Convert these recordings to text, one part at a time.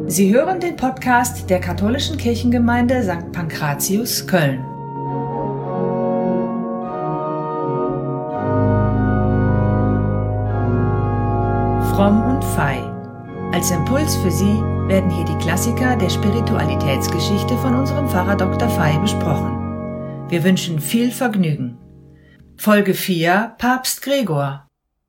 Sie hören den Podcast der Katholischen Kirchengemeinde St. Pankratius, Köln. Fromm und Fei. Als Impuls für Sie werden hier die Klassiker der Spiritualitätsgeschichte von unserem Pfarrer Dr. Fei besprochen. Wir wünschen viel Vergnügen. Folge 4: Papst Gregor.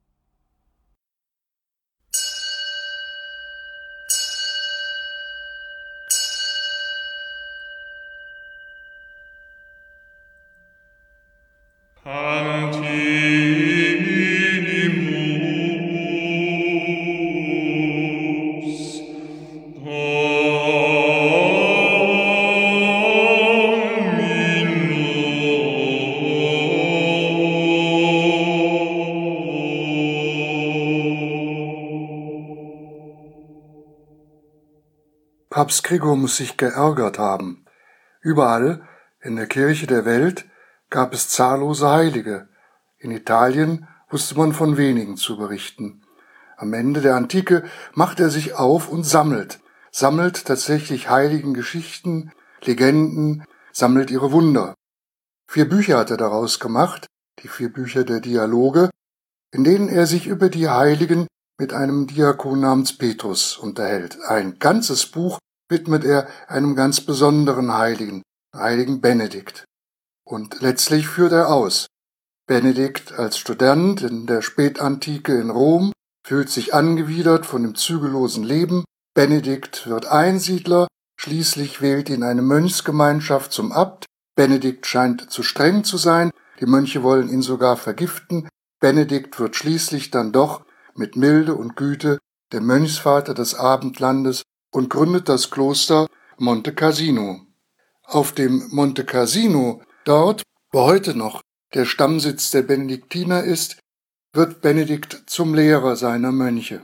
Papst Gregor muss sich geärgert haben. Überall in der Kirche der Welt gab es zahllose Heilige. In Italien wusste man von wenigen zu berichten. Am Ende der Antike macht er sich auf und sammelt tatsächlich Heiligengeschichten, Legenden, sammelt ihre Wunder. 4 Bücher hat er daraus gemacht, die 4 Bücher der Dialoge, in denen er sich über die Heiligen mit einem Diakon namens Petrus unterhält. Ein ganzes Buch widmet er einem ganz besonderen Heiligen, Heiligen Benedikt. Und letztlich führt er aus. Benedikt als Student in der Spätantike in Rom fühlt sich angewidert von dem zügellosen Leben. Benedikt wird Einsiedler, schließlich wählt ihn eine Mönchsgemeinschaft zum Abt. Benedikt scheint zu streng zu sein, die Mönche wollen ihn sogar vergiften. Benedikt wird schließlich dann doch mit Milde und Güte der Mönchsvater des Abendlandes und gründet das Kloster Monte Cassino. Auf dem Monte Cassino, dort, wo heute noch der Stammsitz der Benediktiner ist, wird Benedikt zum Lehrer seiner Mönche.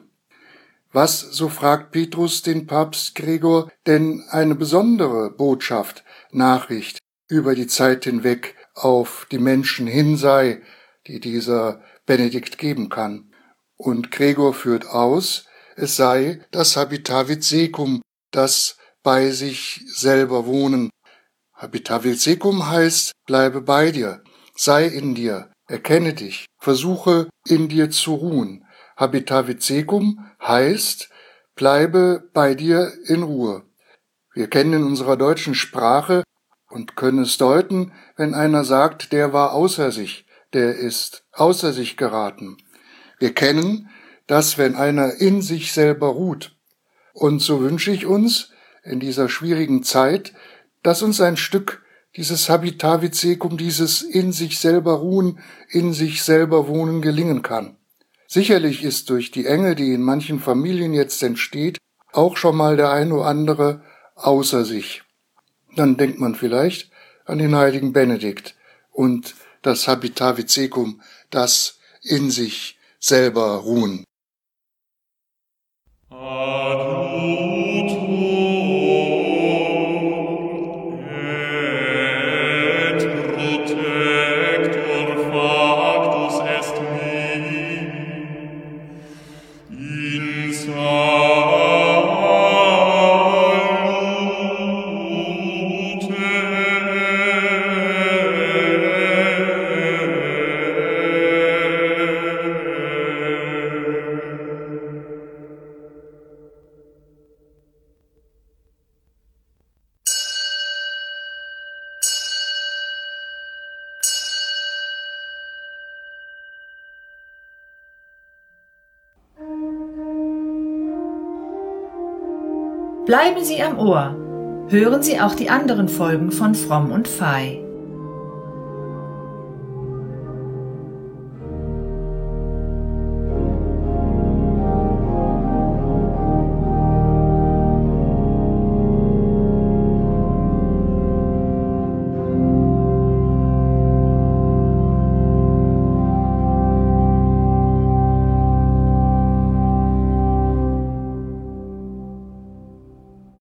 Was, so fragt Petrus den Papst Gregor, denn eine besondere Botschaft, Nachricht über die Zeit hinweg auf die Menschen hin sei, die dieser Benedikt geben kann. Und Gregor führt aus, es sei das Habitavit Secum, das bei sich selber wohnen. Habitavit Secum heißt, bleibe bei dir, sei in dir, erkenne dich, versuche in dir zu ruhen. Habitavit Secum heißt, bleibe bei dir in Ruhe. Wir kennen in unserer deutschen Sprache und können es deuten, wenn einer sagt, der war außer sich, der ist außer sich geraten. Wir kennen, dass wenn einer in sich selber ruht. Und so wünsche ich uns in dieser schwierigen Zeit, dass uns ein Stück dieses Habitavit Secum, dieses in sich selber ruhen, in sich selber wohnen gelingen kann. Sicherlich ist durch die Enge, die in manchen Familien jetzt entsteht, auch schon mal der ein oder andere außer sich. Dann denkt man vielleicht an den heiligen Benedikt und das Habitavit Secum, das in sich selber ruhen. Bleiben Sie am Ohr. Hören Sie auch die anderen Folgen von Fromm und Fei.